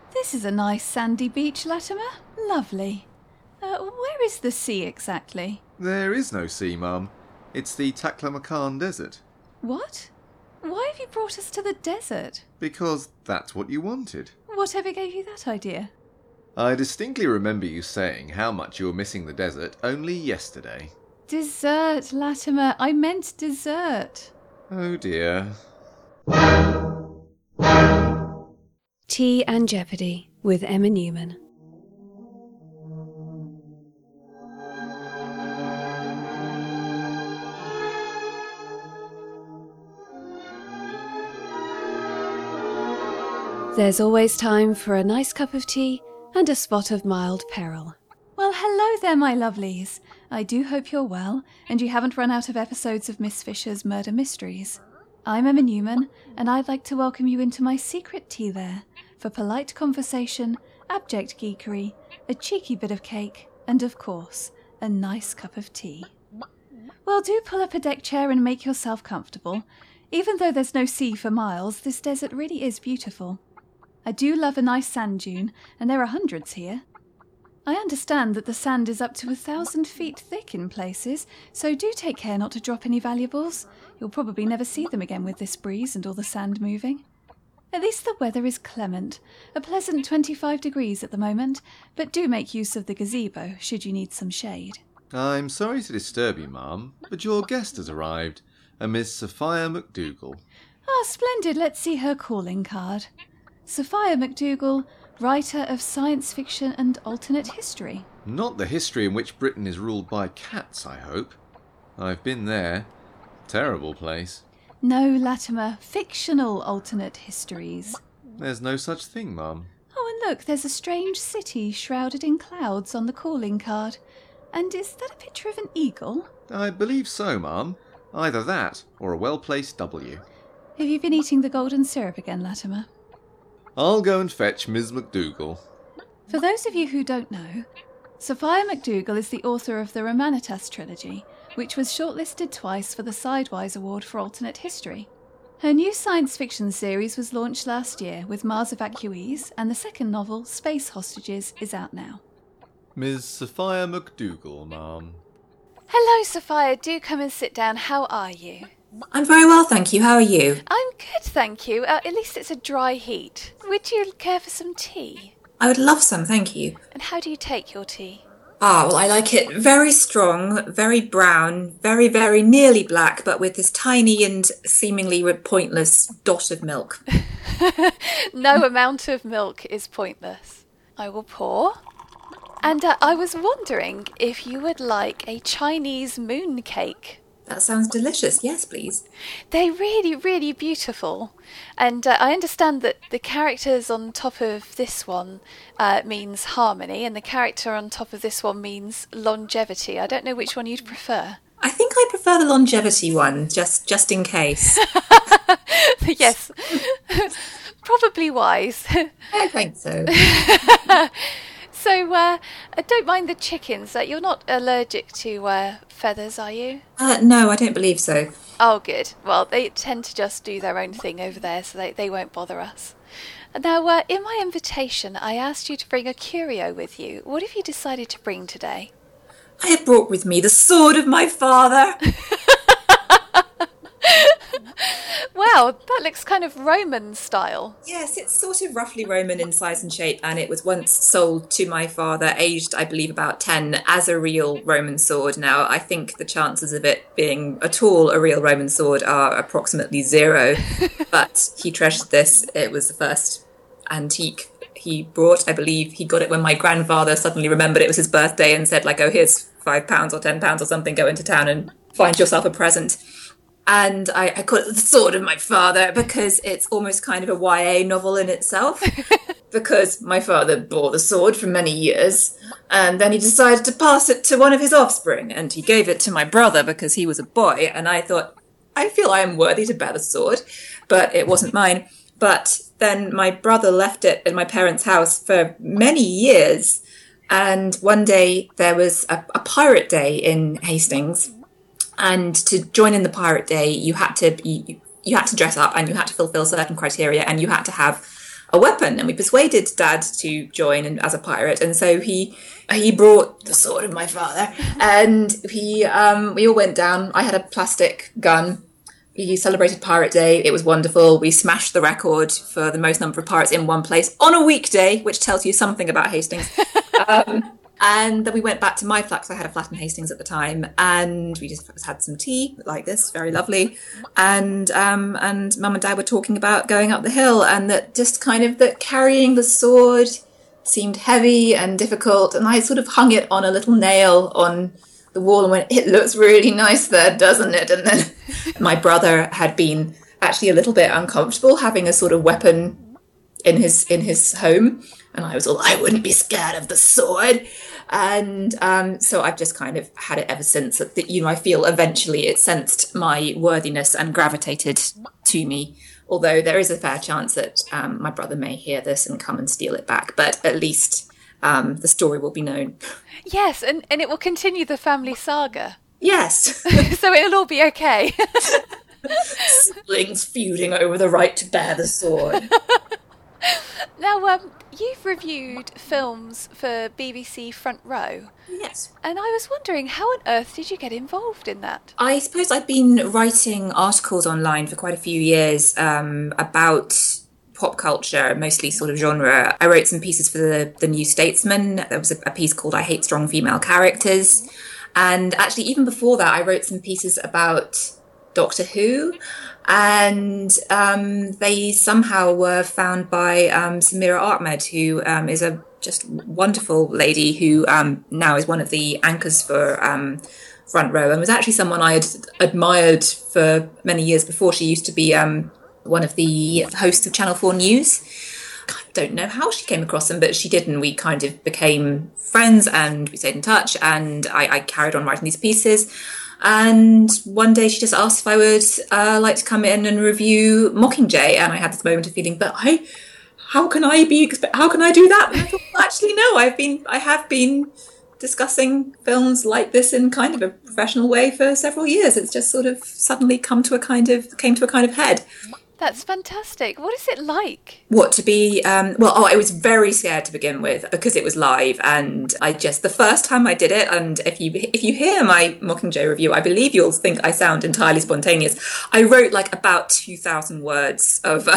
This is a nice sandy beach, Latimer. Lovely. Where is the sea exactly? There is no sea, Mum. It's the Taklamakan Desert. What? Why have you brought us to the desert? Because that's what you wanted. Whatever gave you that idea? I distinctly remember you saying how much you were missing the desert only yesterday. Dessert, Latimer. I meant dessert. Oh dear. Tea and Jeopardy with Emma Newman. There's always time for a nice cup of tea and a spot of mild peril. Well, hello there, my lovelies. I do hope you're well, and you haven't run out of episodes of Miss Fisher's Murder Mysteries. I'm Emma Newman, and I'd like to welcome you into my secret tea lair for polite conversation, abject geekery, a cheeky bit of cake, and of course, a nice cup of tea. Well, do pull up a deck chair and make yourself comfortable. Even though there's no sea for miles, this desert really is beautiful. I do love a nice sand dune, and there are hundreds here. I understand that the sand is up to 1,000 feet thick in places, so do take care not to drop any valuables. You'll probably never see them again with this breeze and all the sand moving. At least the weather is clement, a pleasant 25 degrees at the moment, but do make use of the gazebo should you need some shade. I'm sorry to disturb you, Mum, but your guest has arrived, a Miss Sophia McDougall. Ah, splendid. Let's see her calling card. Sophia McDougall, writer of science fiction and alternate history. Not the history in which Britain is ruled by cats, I hope. I've been there. Terrible place. No, Latimer, fictional alternate histories. There's no such thing, Mum. Oh, and look, there's a strange city shrouded in clouds on the calling card. And is that a picture of an eagle? I believe so, Mum. Either that, or a well-placed W. Have you been eating the golden syrup again, Latimer? I'll go and fetch Ms. McDougall. For those of you who don't know, Sophia McDougall is the author of the Romanitas trilogy, which was shortlisted twice for the Sidewise Award for Alternate History. Her new science fiction series was launched last year with Mars Evacuees, and the second novel, Space Hostages, is out now. Ms. Sophia McDougall, Mum. Hello, Sophia. Do come and sit down. How are you? I'm very well, thank you. How are you? I'm good, thank you. At least it's a dry heat. Would you care for some tea? I would love some, thank you. And how do you take your tea? Well, I like it very strong, very brown, very, very nearly black, but with this tiny and seemingly pointless dot of milk. No amount of milk is pointless. I will pour. And I was wondering if you would like a Chinese moon cake. That sounds delicious. Yes, please. They're really, really beautiful. And I understand that the characters on top of this one means harmony, and the character on top of this one means longevity. I don't know which one you'd prefer. I think I prefer the longevity one, just in case. Yes. Probably wise. I think so. So, don't mind the chickens. You're not allergic to feathers, are you? No, I don't believe so. Oh, good. Well, they tend to just do their own thing over there, so they won't bother us. Now, in my invitation, I asked you to bring a curio with you. What have you decided to bring today? I have brought with me the sword of my father. Wow, that looks kind of Roman style. Yes, it's sort of roughly Roman in size and shape, and it was once sold to my father, aged, I believe, about 10, as a real Roman sword. Now, I think the chances of it being at all a real Roman sword are approximately 0, but he treasured this. It was the first antique he brought. I believe he got it when my grandfather suddenly remembered it was his birthday and said, like, oh, here's £5 or £10 or something, go into town and find yourself a present. And I call it the sword of my father because it's almost kind of a YA novel in itself. Because my father bore the sword for many years, and then he decided to pass it to one of his offspring, and he gave it to my brother because he was a boy, and I thought, I feel I am worthy to bear the sword, but it wasn't mine. But then my brother left it in my parents' house for many years, and one day there was a pirate day in Hastings. And to join in the pirate day, you had to dress up and you had to fulfill certain criteria and you had to have a weapon, and we persuaded Dad to join as a pirate. And so he brought the sword of my father, and we all went down. I had a plastic gun. We celebrated Pirate Day. It was wonderful. We smashed the record for the most number of pirates in one place on a weekday, which tells you something about Hastings. And then we went back to my flat, because I had a flat in Hastings at the time, and we just had some tea like this, very lovely. And Mum and Dad were talking about going up the hill, and that just kind of that carrying the sword seemed heavy and difficult. And I sort of hung it on a little nail on the wall and went, "It looks really nice there, doesn't it?" And then my brother had been actually a little bit uncomfortable having a sort of weapon in his home. And I was all, "I wouldn't be scared of the sword." And so I've just kind of had it ever since. That, I feel eventually it sensed my worthiness and gravitated to me. Although there is a fair chance that my brother may hear this and come and steal it back. But at least the story will be known. Yes, and it will continue the family saga. Yes. So it'll all be okay. Siblings feuding over the right to bear the sword. Now, you've reviewed films for BBC Front Row. Yes. And I was wondering, how on earth did you get involved in that? I suppose I've been writing articles online for quite a few years about pop culture, mostly sort of genre. I wrote some pieces for the New Statesman. There was a piece called "I Hate Strong Female Characters." And actually, even before that, I wrote some pieces about Doctor Who. And they somehow were found by Samira Ahmed, who is a just wonderful lady who now is one of the anchors for Front Row, and was actually someone I had admired for many years before. She used to be one of the hosts of Channel 4 News. I don't know how she came across them, but she did, and we kind of became friends, and we stayed in touch, and I carried on writing these pieces. And one day she just asked if I would like to come in and review Mockingjay, and I had this moment of feeling, but how can I do that? And I thought, well, actually, no, I have been discussing films like this in kind of a professional way for several years. It's just sort of suddenly came to a kind of head. That's fantastic. What is it like? What to be? I was very scared to begin with because it was live, and the first time I did it, and if you hear my Mockingjay review, I believe you'll think I sound entirely spontaneous. I wrote like about 2,000 words of.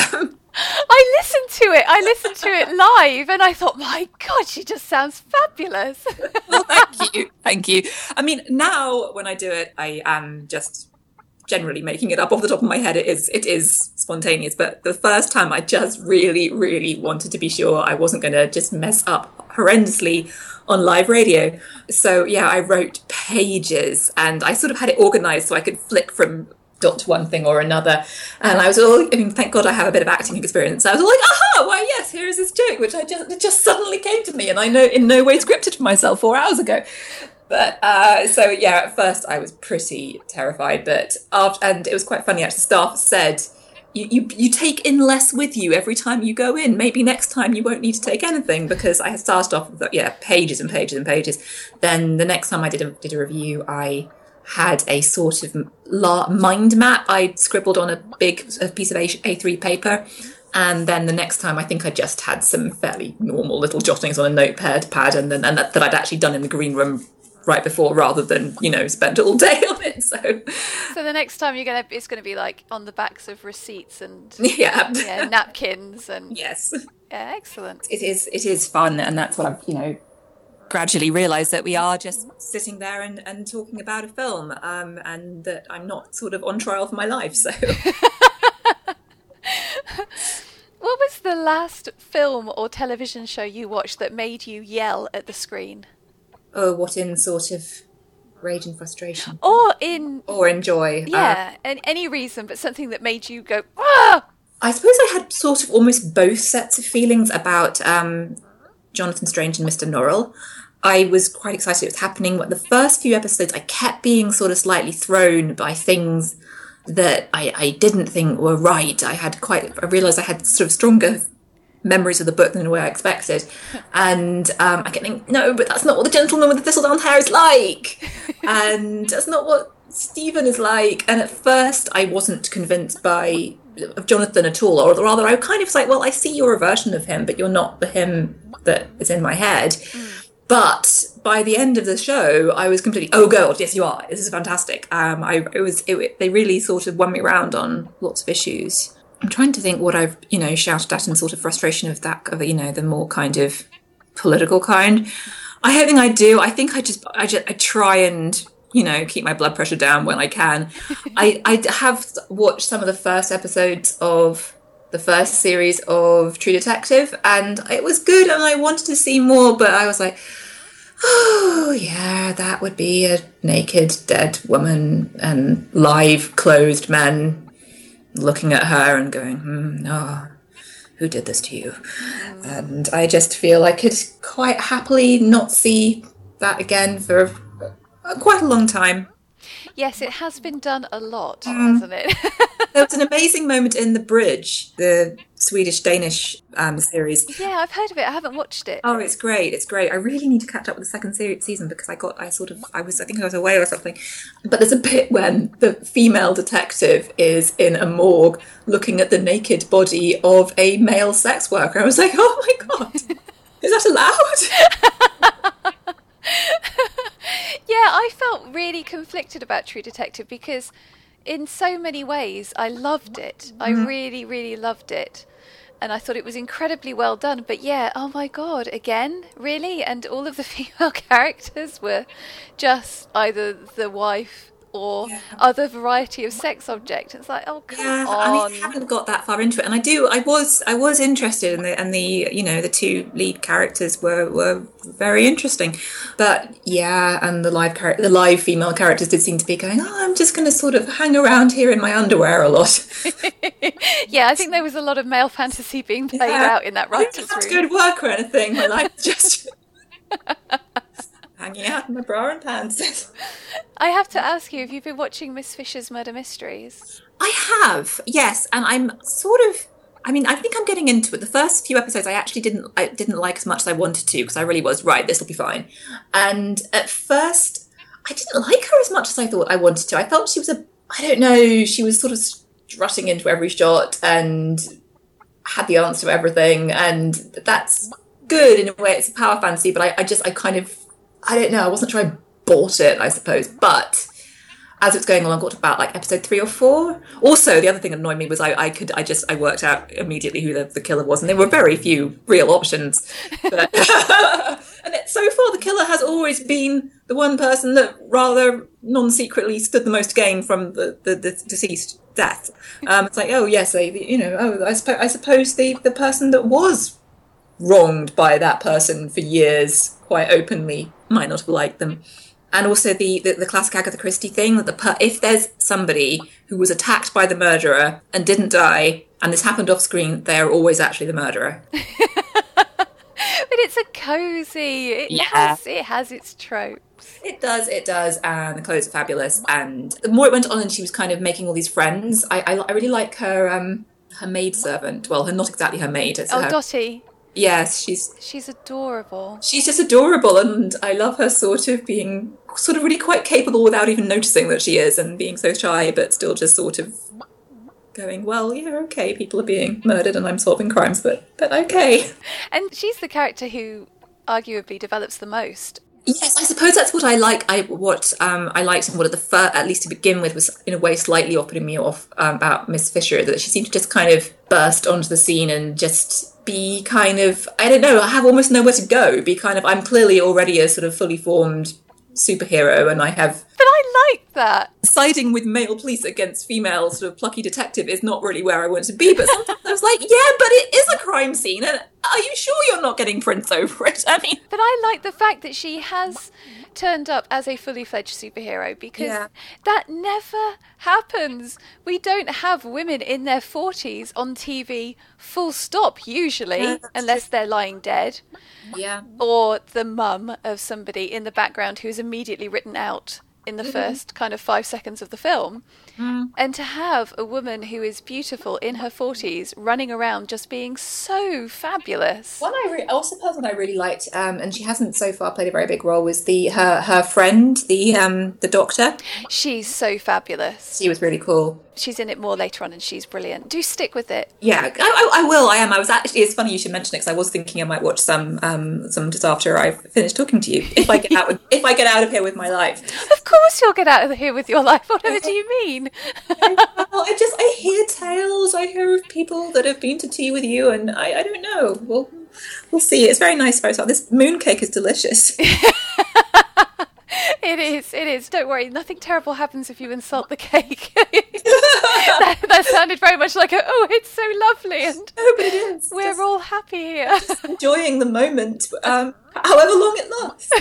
I listened to it live, and I thought, my God, she just sounds fabulous. Well, thank you. I mean, now when I do it, I am just generally making it up off the top of my head. It is spontaneous, but the first time I just really, really wanted to be sure I wasn't going to just mess up horrendously on live radio. So yeah, I wrote pages, and I sort of had it organised so I could flick from dot to one thing or another. And I was thank God I have a bit of acting experience. I was all like, aha, why yes, here is this joke, which it just suddenly came to me, and I know in no way scripted for myself 4 hours ago. But so yeah, at first I was pretty terrified, but and it was quite funny actually. Staff said, you take in less with you every time you go in. Maybe next time you won't need to take anything, because I had started off with pages and pages and pages. Then the next time I did a review, I had a sort of mind map I scribbled on a piece of A3 paper. And then the next time, I think I just had some fairly normal little jottings on a notepad, and that I'd actually done in the green room right before, rather than spend all day on it. So the next time it's gonna be like on the backs of receipts and napkins and yes, excellent. It is fun, and that's what I've gradually realised, that we are just sitting there and talking about a film, and that I'm not sort of on trial for my life. So. What was the last film or television show you watched that made you yell at the screen? Oh, what in sort of rage and frustration? Or in joy. Yeah, and any reason, but something that made you go, ah! I suppose I had sort of almost both sets of feelings about Jonathan Strange and Mr. Norrell. I was quite excited it was happening, but the first few episodes I kept being sort of slightly thrown by things that I didn't think were right. I realised I had sort of stronger memories of the book than the way I expected. And I kept thinking, no, but that's not what the gentleman with the thistledown hair is like. And that's not what Stephen is like. And at first I wasn't convinced by of Jonathan at all, or rather I kind of was like, well, I see you're a version of him, but you're not the him that is in my head. But by the end of the show, I was completely, oh god, yes you are, this is fantastic. They really sort of won me around on lots of issues. I'm trying to think what I've, shouted at in sort of frustration of that, of, the more kind of political kind. I don't think I do. I think I try and, keep my blood pressure down when I can. I have watched some of the first episodes of the first series of True Detective, and it was good, and I wanted to see more, but I was like, oh yeah, that would be a naked, dead woman and live, clothed men looking at her and going, who did this to you? And I just feel I could quite happily not see that again for quite a long time. Yes, it has been done a lot, hasn't it? There was an amazing moment in The Bridge, the Swedish-Danish series. Yeah, I've heard of it. I haven't watched it. Oh, it's great. It's great. I really need to catch up with the second season because I think I was away or something. But there's a bit when the female detective is in a morgue looking at the naked body of a male sex worker. I was like, oh my God, is that allowed? Yeah, I felt really conflicted about True Detective because in so many ways I loved it. I really, really loved it. And I thought it was incredibly well done. But yeah, oh my God, again? Really? And all of the female characters were just either the wife or other variety of sex object. It's like, oh, come on. I haven't got that far into it. And I was interested in the two lead characters were very interesting. But yeah, and the live female characters did seem to be going, I'm just going to sort of hang around here in my underwear a lot. Yeah, I think there was a lot of male fantasy being played out in that writer's room. I didn't have to go to work or anything. My life just hanging out in my bra and pants. I have to ask you, have you been watching Miss Fisher's Murder Mysteries? I have, yes, and I'm I think I'm getting into it. The first few episodes I actually didn't like as much as I wanted to, because I really was, right, this will be fine. And at first, I didn't like her as much as I thought I wanted to. I felt she was she was sort of strutting into every shot and had the answer to everything, and that's good in a way. It's a power fantasy, but I wasn't sure I bought it, I suppose. But as it was going along, I got to about like episode 3 or 4. Also, the other thing that annoyed me was I worked out immediately who the killer was, and there were very few real options. But and so far, the killer has always been the one person that rather non-secretly stood the most to gain from the deceased death. It's like, oh yes, I suppose the person that was wronged by that person for years quite openly might not have liked them. And also the classic Agatha Christie thing, that if there's somebody who was attacked by the murderer and didn't die, and this happened off screen, they are always actually the murderer. But it's a cosy. It has its tropes. It does, and the clothes are fabulous. And the more it went on and she was kind of making all these friends, I really like her maidservant. Well, not exactly her maid. It's Dottie. Yes, she's adorable. She's just adorable, and I love her sort of being really quite capable without even noticing that she is, and being so shy, but still just sort of going, well, yeah, okay, people are being murdered and I'm solving crimes, but okay. And she's the character who arguably develops the most. Yes, I suppose that's what I like. What I liked, and what at least to begin with, was in a way slightly putting me off about Miss Fisher, that she seemed to just kind of burst onto the scene and just be kind of, I don't know, I have almost nowhere to go. I'm clearly already a sort of fully formed superhero, and I have... But I like that. Siding with male police against female sort of plucky detective is not really where I want to be, but sometimes I was like, yeah, but it is a crime scene, and are you sure you're not getting Prince over it? I mean... But I like the fact that she has turned up as a fully fledged superhero, because that never happens. We don't have women in their 40s on TV full stop, usually, unless they're lying dead. Yeah. Or the mum of somebody in the background who's immediately written out in the first kind of 5 seconds of the film. And to have a woman who is beautiful in her 40s running around just being so fabulous. Also a person I really liked, and she hasn't so far played a very big role, was her friend, the doctor. She's so fabulous. She was really cool. She's in it more later on and she's brilliant. Do stick with it. Yeah, I will. I am. I was actually. It's funny you should mention it because I was thinking I might watch some just after I've finished talking to you. If I get out of here with my life. Of course, you'll get out of here with your life. Whatever do you mean? I hear tales. I hear of people that have been to tea with you, and I don't know. We'll see. It's very nice photo. This mooncake is delicious. It is. Don't worry, nothing terrible happens if you insult the cake. that sounded very much like it's so lovely, and no, but it is. We're all happy here. Just enjoying the moment, however long it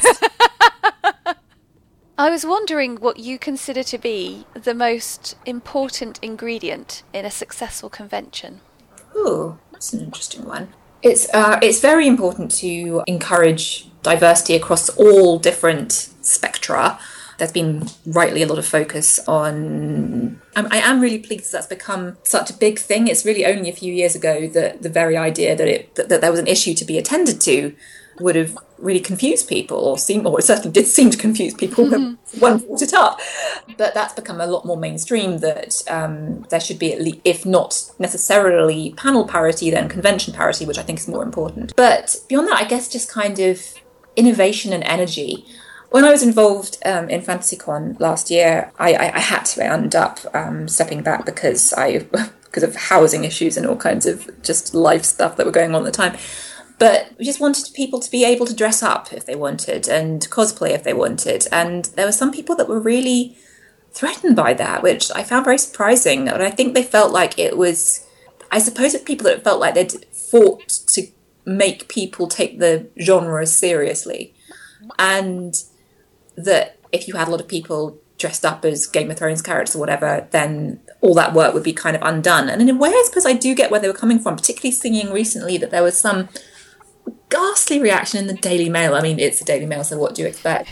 lasts. I was wondering what you consider to be the most important ingredient in a successful convention. Ooh, that's an interesting one. It's very important to encourage diversity across all different spectra. There's been rightly a lot of focus on... I am really pleased that's become such a big thing. It's really only a few years ago that the very idea that there was an issue to be attended to would have really confused people, or it certainly did seem to confuse people when one brought it up. But that's become a lot more mainstream, that there should be, at least, if not necessarily panel parity, then convention parity, which I think is more important. But beyond that, I guess just kind of innovation and energy. When I was involved in FantasyCon last year, I had to end up stepping back because of housing issues and all kinds of just life stuff that were going on at the time. But we just wanted people to be able to dress up if they wanted and cosplay if they wanted. And there were some people that were really threatened by that, which I found very surprising. And I think they felt like it was... I suppose it's people that felt like they'd fought to make people take the genre seriously. And that if you had a lot of people dressed up as Game of Thrones characters or whatever, then all that work would be kind of undone. And in a way, I suppose I do get where they were coming from, particularly seeing recently that there was some ghastly reaction in the Daily Mail. I mean, it's the Daily Mail, so what do you expect?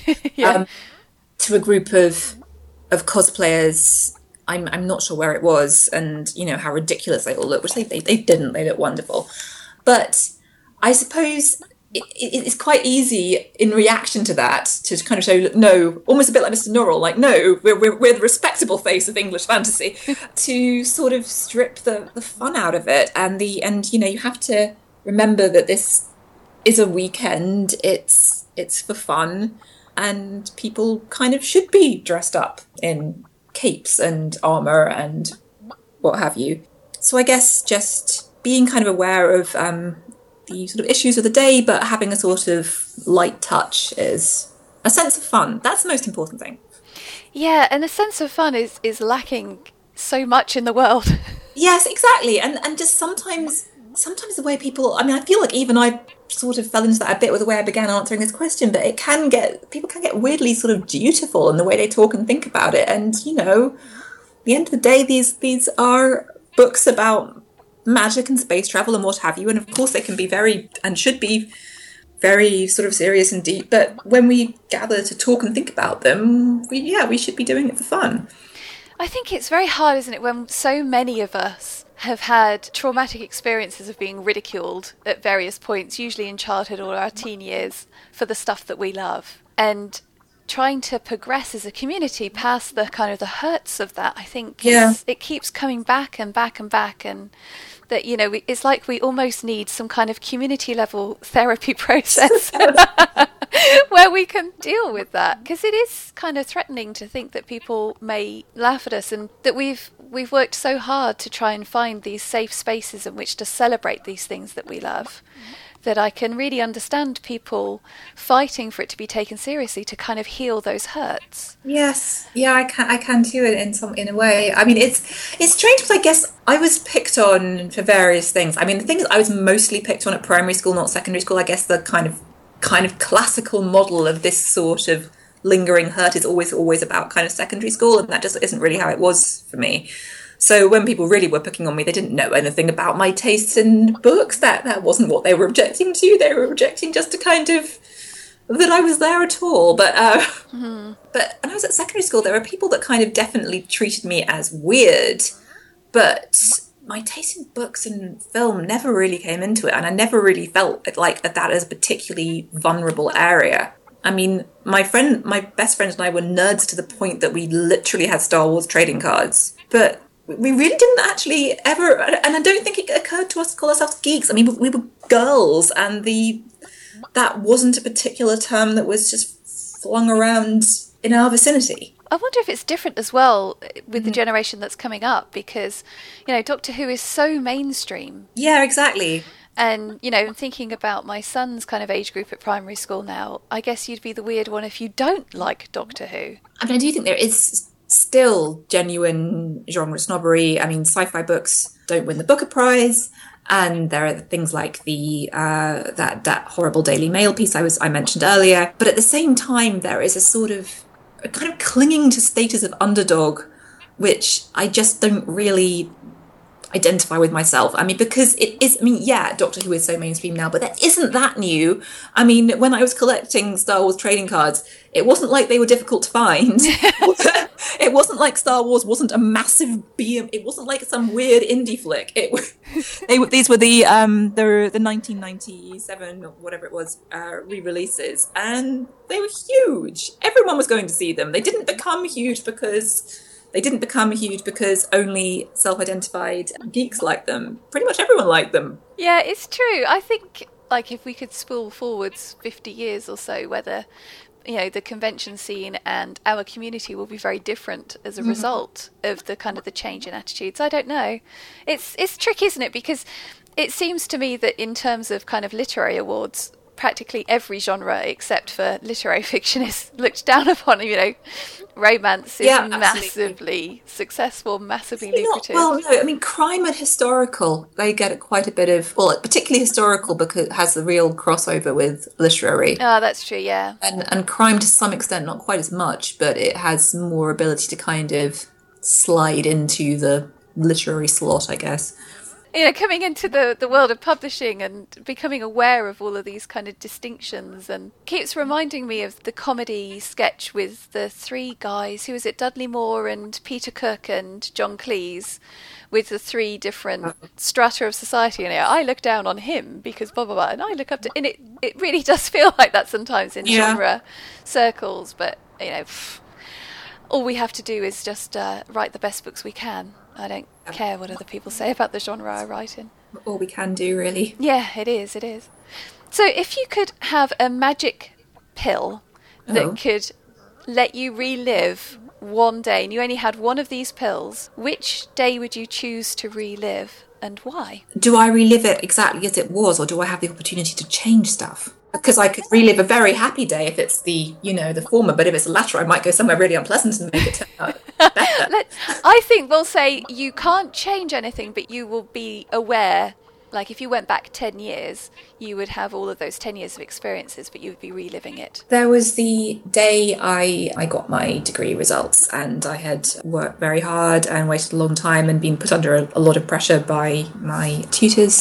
To a group of cosplayers. I'm not sure where it was, and how ridiculous they all look, which they didn't. They look wonderful. But I suppose it's quite easy in reaction to that to kind of show, no, almost a bit like Mr. Norrell, like, no, we're the respectable face of English fantasy, to sort of strip the fun out of it. And you have to remember that this is a weekend, it's for fun, and people kind of should be dressed up in capes and armour and what have you. So I guess just being kind of aware of the sort of issues of the day, but having a sort of light touch is a sense of fun. That's the most important thing. Yeah, and a sense of fun is lacking so much in the world. Yes, exactly. And just sometimes the way people... I mean, I feel like even I sort of fell into that a bit with the way I began answering this question, but people can get weirdly sort of dutiful in the way they talk and think about it. And, at the end of the day, these are books about magic and space travel and what have you. And of course they can be very, and should be, very sort of serious and deep. But when we gather to talk and think about them, we should be doing it for fun. I think it's very hard, isn't it, when so many of us have had traumatic experiences of being ridiculed at various points, usually in childhood or our teen years, for the stuff that we love. And trying to progress as a community past the kind of the hurts of that, I think it keeps coming back and back and back, and that, it's like we almost need some kind of community level therapy process where we can deal with that, because it is kind of threatening to think that people may laugh at us, and that we've worked so hard to try and find these safe spaces in which to celebrate these things that we love, that I can really understand people fighting for it to be taken seriously to kind of heal those hurts. Yes, yeah, I can too in a way. I mean, it's strange because I guess I was picked on for various things. I mean, the thing is, I was mostly picked on at primary school, not secondary school. I guess the kind of classical model of this sort of lingering hurt is always about kind of secondary school, and that just isn't really how it was for me. So when people really were picking on me, they didn't know anything about my tastes in books. That wasn't what they were objecting to. They were objecting just to kind of that I was there at all. But but when I was at secondary school, there were people that kind of definitely treated me as weird, but my taste in books and film never really came into it, and I never really felt like that as a particularly vulnerable area. I mean, my best friend and I were nerds to the point that we literally had Star Wars trading cards, but we really didn't actually ever, and I don't think it occurred to us to call ourselves geeks. I mean, we were girls, and that wasn't a particular term that was just flung around in our vicinity. I wonder if it's different as well with the generation that's coming up, because, Doctor Who is so mainstream. Yeah, exactly. And, thinking about my son's kind of age group at primary school now, I guess you'd be the weird one if you don't like Doctor Who. I mean, I do think there is still genuine genre snobbery. I mean, sci-fi books don't win the Booker Prize. And there are things like the that horrible Daily Mail piece I mentioned earlier. But at the same time, there is a kind of clinging to status of underdog, which I just don't really identify with myself. I mean, because it is, Doctor Who is so mainstream now, but that isn't that new. I mean, when I was collecting Star Wars trading cards, it wasn't like they were difficult to find. It wasn't like Star Wars wasn't a massive beam. It wasn't like some weird indie flick. These were the 1997 or whatever it was re-releases, and they were huge. Everyone was going to see them. They didn't become huge because only self-identified geeks liked them. Pretty much everyone liked them. Yeah, it's true. I think, like, if we could spool forwards 50 years or so, whether, the convention scene and our community will be very different as a result of the kind of the change in attitudes. I don't know. It's tricky, isn't it? Because it seems to me that in terms of kind of literary awards, practically every genre except for literary fiction is looked down upon. Romance is massively successful, massively lucrative. No, I mean, crime and historical, they get quite a bit of, particularly historical because it has the real crossover with literary. Oh, that's true, yeah. And crime to some extent, not quite as much, but it has more ability to kind of slide into the literary slot, I guess. Coming into the world of publishing and becoming aware of all of these kind of distinctions, and keeps reminding me of the comedy sketch with the three guys, who was it, Dudley Moore and Peter Cook and John Cleese, with the three different strata of society. And I look down on him because blah, blah, blah, and I look up to, and it really does feel like that sometimes in genre circles, but, all we have to do is just write the best books we can. I don't care what other people say about the genre I write in. All we can do, really. Yeah, it is. So if you could have a magic pill that could let you relive one day, and you only had one of these pills, which day would you choose to relive and why? Do I relive it exactly as it was, or do I have the opportunity to change stuff? Because I could relive a very happy day if it's the former, but if it's the latter, I might go somewhere really unpleasant and make it turn out better. I think we'll say you can't change anything, but you will be aware. Like, if you went back 10 years, you would have all of those 10 years of experiences, but you would be reliving it. There was the day I got my degree results, and I had worked very hard and waited a long time and been put under a lot of pressure by my tutors.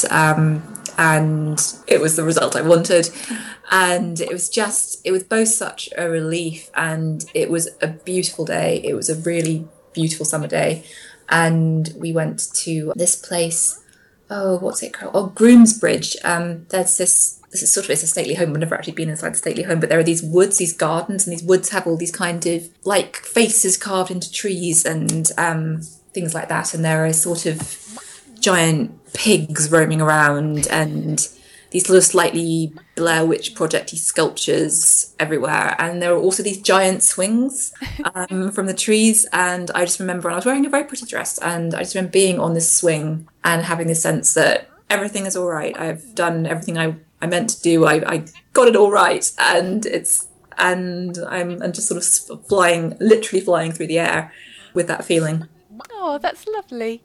And it was the result I wanted. And it was both such a relief, and it was a beautiful day. It was a really beautiful summer day. And we went to this place, what's it called? Oh, Groomsbridge. There's it's a stately home. I've never actually been inside the stately home, but there are these woods, these gardens, and these woods have all these kind of like faces carved into trees and things like that. And there are sort of giant pigs roaming around, and these little slightly Blair Witch Project-y sculptures everywhere. And there are also these giant swings from the trees. And I just remember, I was wearing a very pretty dress, and I just remember being on this swing and having the sense that everything is all right. I've done everything I meant to do. I got it all right. And I'm just sort of literally flying through the air with that feeling. Oh, that's lovely.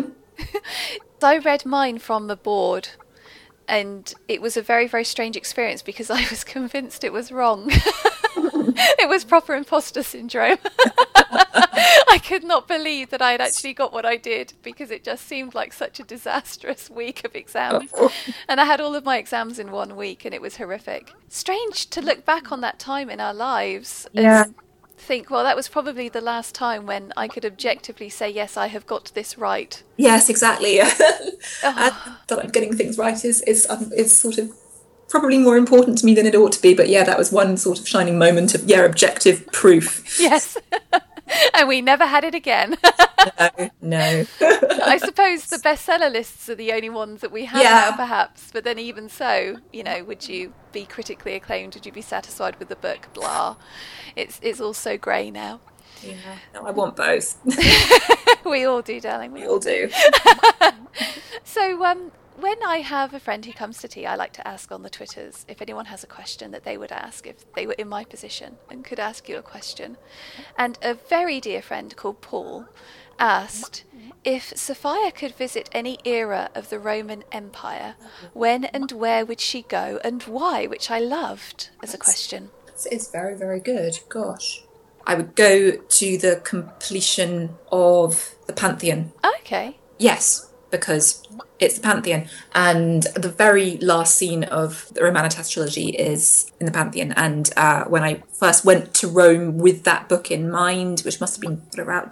I read mine from the board, and it was a very, very strange experience because I was convinced it was wrong. It was proper imposter syndrome. I could not believe that I had actually got what I did, because it just seemed like such a disastrous week of exams. And I had all of my exams in 1 week, and it was horrific. Strange to look back on that time in our lives and think, well, that was probably the last time when I could objectively say, yes, I have got this right. Yes, exactly. That I'm getting things right is sort of probably more important to me than it ought to be. But yeah, that was one sort of shining moment of, objective proof. Yes. And we never had it again. No. I suppose the bestseller lists are the only ones that we have now, perhaps. But then even so, would you be critically acclaimed? Would you be satisfied with the book? Blah. It's all so grey now. Yeah, no, I want both. We all do, darling. We all do. So, when I have a friend who comes to tea, I like to ask on the Twitters if anyone has a question that they would ask if they were in my position and could ask you a question. And a very dear friend called Paul asked if Sophia could visit any era of the Roman Empire, when and where would she go and why, which I loved as a question. It's very, very good. Gosh. I would go to the completion of the Pantheon. Okay. Yes, because it's the Pantheon, and the very last scene of the Romanitas trilogy is in the Pantheon. And when I first went to Rome with that book in mind, which must have been around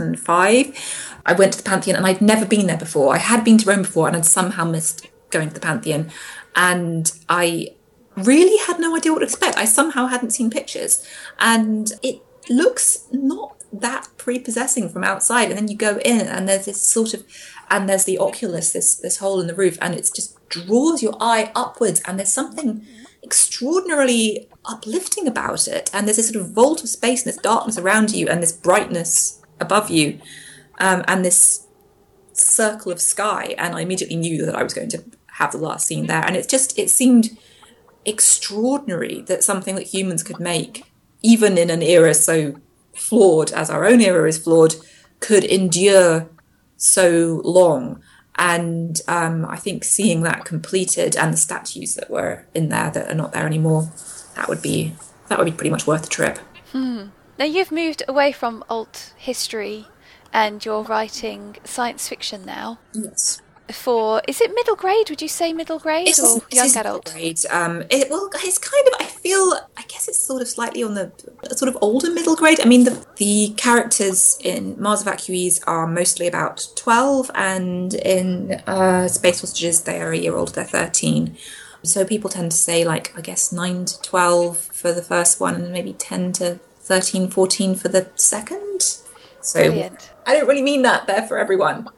2005, I went to the Pantheon, and I'd never been there before. I had been to Rome before, and I'd somehow missed going to the Pantheon, and I really had no idea what to expect. I somehow hadn't seen pictures, and it looks not that prepossessing from outside, and then you go in and there's this sort of, and there's the oculus, this hole in the roof, and it just draws your eye upwards, and there's something extraordinarily uplifting about it, and there's this sort of vault of space and this darkness around you and this brightness above you, and this circle of sky, and I immediately knew that I was going to have the last scene there. And it seemed extraordinary that something that humans could make, even in an era so flawed as our own era is flawed, could endure so long. And I think seeing that completed, and the statues that were in there that are not there anymore, that would be pretty much worth the trip. Now you've moved away from alt history and you're writing science fiction now. Yes. Is it middle grade? Would you say middle grade or young adult? Middle grade. It's kind of, I guess it's sort of slightly on the sort of older middle grade. I mean, the characters in Mars Evacuees are mostly about 12, and in Space Hostages they are a year older, they're 13. So people tend to say, like, I guess 9 to 12 for the first one, and maybe 10 to 13, 14 for the second. So Brilliant. I don't really mean that there for everyone.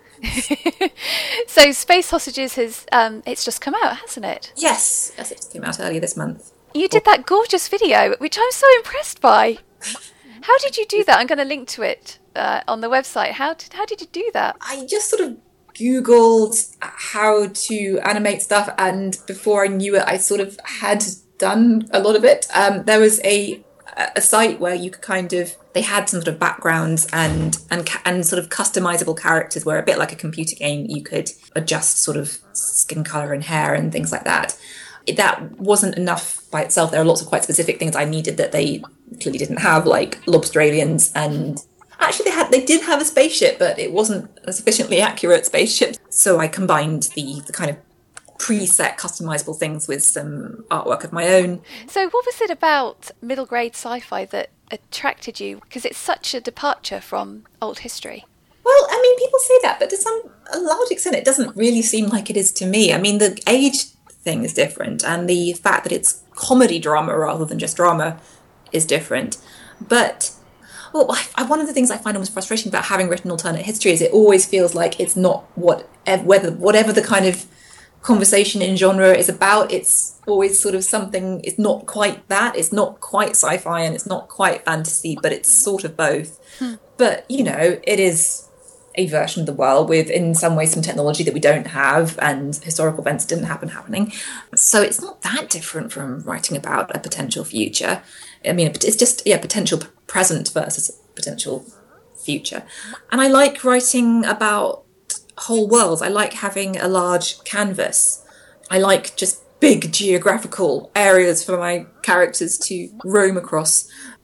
So Space Hostages has it's just come out, hasn't it? Yes, it just came out earlier this month. You did that gorgeous video, which I'm so impressed by. How did you do that? I'm going to link to it on the website. How did you do that? I just sort of Googled how to animate stuff, and before I knew it, I sort of had done a lot of it. There was a site where you could they had some sort of backgrounds and sort of customizable characters, where a bit like a computer game, you could adjust sort of skin color and hair and things like that. That wasn't enough by itself. There are lots of quite specific things I needed that they clearly didn't have, like lobster aliens, and actually they did have a spaceship, but it wasn't a sufficiently accurate spaceship. So I combined the kind of preset customizable things with some artwork of my own. So what was it about middle grade sci-fi that attracted you? Because it's such a departure from old history. Well, I mean, people say that, but to a large extent, it doesn't really seem like it is to me. I mean, the age thing is different, and the fact that it's comedy drama rather than just drama is different. But one of the things I find almost frustrating about having written alternate history is it always feels like it's not whatever the kind of conversation in genre is about. It's always sort of something. It's not quite that. It's not quite sci-fi, and it's not quite fantasy, but it's sort of both. But it is a version of the world with, in some ways, some technology that we don't have, and historical events didn't happening. So it's not that different from writing about a potential future. I mean, it's just potential present versus potential future. And I like writing about whole worlds. I like having a large canvas. I like just big geographical areas for my characters to roam across.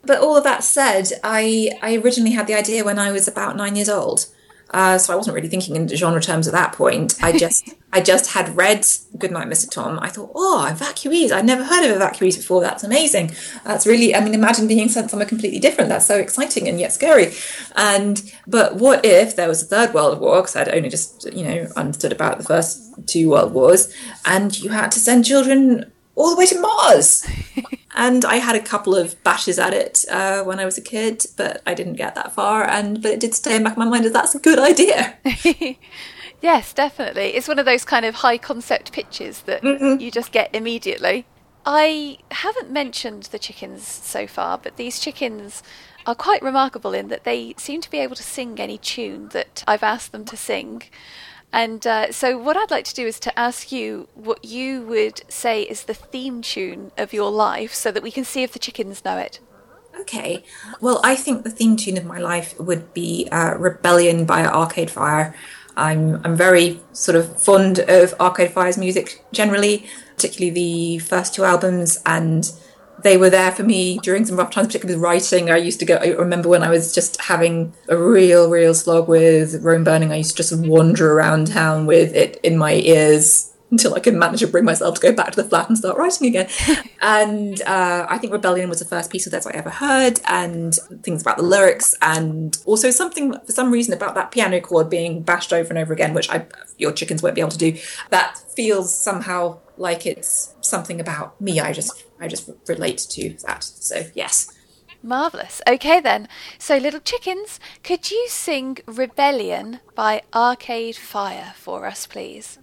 But all of that said, I originally had the idea when I was about 9 years old. So I wasn't really thinking in genre terms at that point. I just had read Goodnight, Mr. Tom. I thought, oh, evacuees. I'd never heard of evacuees before. That's amazing. That's really, I mean, imagine being sent somewhere completely different. That's so exciting and yet scary. But what if there was a third world war? Because I'd only just, understood about the first two world wars. And you had to send children all the way to Mars. And I had a couple of bashes at it when I was a kid, but I didn't get that far. But it did stay in the back of my mind as that's a good idea. Yes, definitely. It's one of those kind of high concept pitches that you just get immediately. I haven't mentioned the chickens so far, but these chickens are quite remarkable in that they seem to be able to sing any tune that I've asked them to sing. And so what I'd like to do is to ask you what you would say is the theme tune of your life so that we can see if the chickens know it. Okay. Well, I think the theme tune of my life would be Rebellion by Arcade Fire. I'm very sort of fond of Arcade Fire's music generally, particularly the first two albums, and they were there for me during some rough times, particularly with writing. I remember when I was just having a real slog with Rome Burning, I used to just wander around town with it in my ears until I could manage to bring myself to go back to the flat and start writing again. And I think Rebellion was the first piece of theirs I ever heard, and things about the lyrics, and also something, for some reason, about that piano chord being bashed over and over again, which your chickens won't be able to do. That feels somehow like it's something about me. I just relate to that. So, yes. Marvellous. Okay then. So, little chickens, could you sing Rebellion by Arcade Fire for us, please?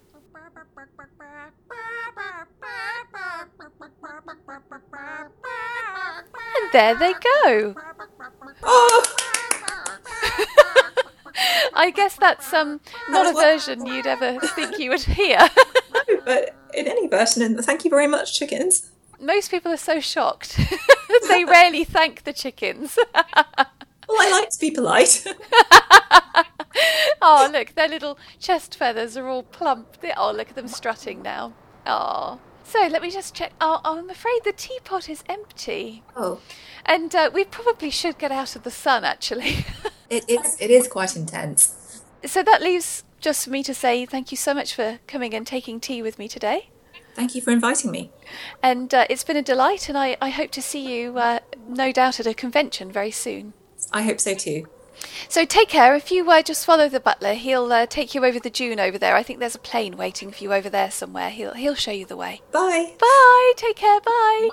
And there they go. Oh! I guess that's not a version you'd ever think you would hear. No, but in any version, thank you very much, chickens. Most people are so shocked. They rarely thank the chickens. Well, I like to be polite. Oh, look, their little chest feathers are all plump. Oh, look at them strutting now. Oh. So let me just check. Oh, I'm afraid the teapot is empty. Oh. And we probably should get out of the sun, actually. It is quite intense. So that leaves just for me to say thank you so much for coming and taking tea with me today. Thank you for inviting me. And it's been a delight, and I hope to see you, no doubt, at a convention very soon. I hope so too. So take care. If you just follow the butler, he'll take you over the dune over there. I think there's a plane waiting for you over there somewhere. He'll show you the way. Bye. Bye. Take care. Bye.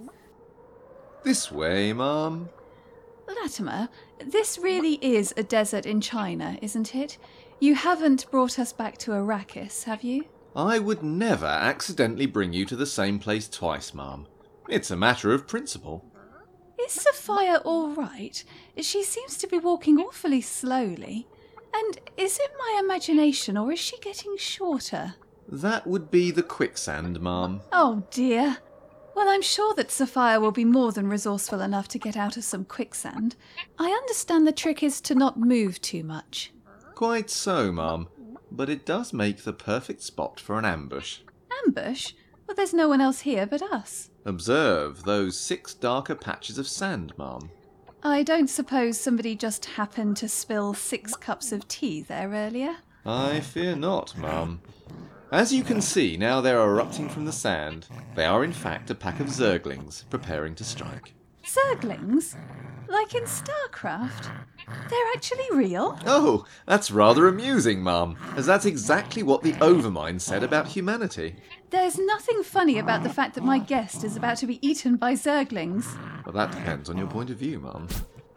This way, Mum. Latimer, this really is a desert in China, isn't it? You haven't brought us back to Arrakis, have you? I would never accidentally bring you to the same place twice, Mum. It's a matter of principle. Is Sophia all right? She seems to be walking awfully slowly. And is it my imagination, or is she getting shorter? That would be the quicksand, Mum. Oh dear. Well, I'm sure that Sophia will be more than resourceful enough to get out of some quicksand. I understand the trick is to not move too much. Quite so, Mum. But it does make the perfect spot for an ambush. Ambush? Well, there's no one else here but us. Observe those 6 darker patches of sand, Mum. I don't suppose somebody just happened to spill 6 cups of tea there earlier? I fear not, Mum. As you can see, now they're erupting from the sand. They are in fact a pack of zerglings preparing to strike. Zerglings? Like in StarCraft? They're actually real? Oh, that's rather amusing, Mum, as that's exactly what the Overmind said about humanity. There's nothing funny about the fact that my guest is about to be eaten by zerglings. Well, that depends on your point of view, Mum.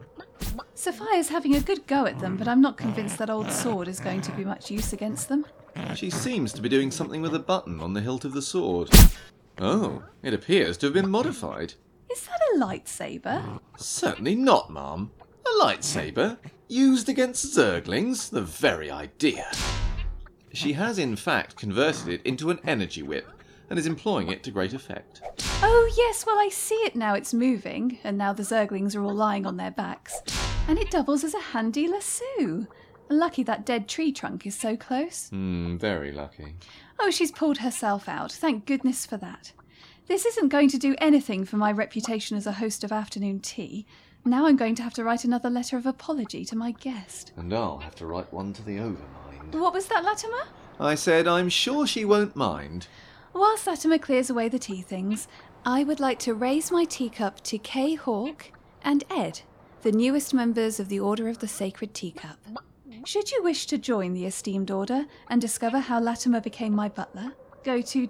Sophia's having a good go at them, but I'm not convinced that old sword is going to be much use against them. She seems to be doing something with a button on the hilt of the sword. Oh, it appears to have been modified. Is that a lightsaber? Certainly not, Mum. A lightsaber? Used against zerglings? The very idea. She has in fact converted it into an energy whip, and is employing it to great effect. Oh yes, well I see it now, it's moving, and now the zerglings are all lying on their backs. And it doubles as a handy lasso. Lucky that dead tree trunk is so close. Very lucky. Oh, she's pulled herself out, thank goodness for that. This isn't going to do anything for my reputation as a host of afternoon tea. Now I'm going to have to write another letter of apology to my guest. And I'll have to write one to the Overmind. What was that, Latimer? I said I'm sure she won't mind. Whilst Latimer clears away the tea things, I would like to raise my teacup to Kay Hawke and Ed, the newest members of the Order of the Sacred Teacup. Should you wish to join the esteemed order and discover how Latimer became my butler, go to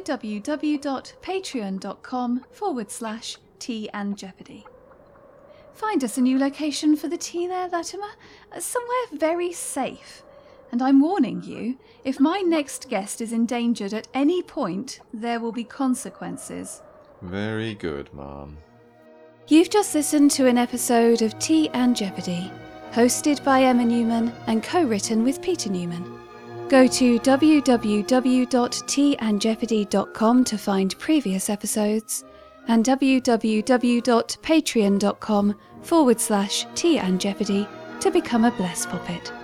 www.patreon.com/tea-and-jeopardy. Find us a new location for the tea there, Latimer, somewhere very safe. And I'm warning you, if my next guest is endangered at any point, there will be consequences. Very good, Mom. You've just listened to an episode of Tea and Jeopardy, hosted by Emma Newman and co-written with Peter Newman. Go to www.teaandjeopardy.com to find previous episodes and www.patreon.com/teaandjeopardy to become a Bless Puppet.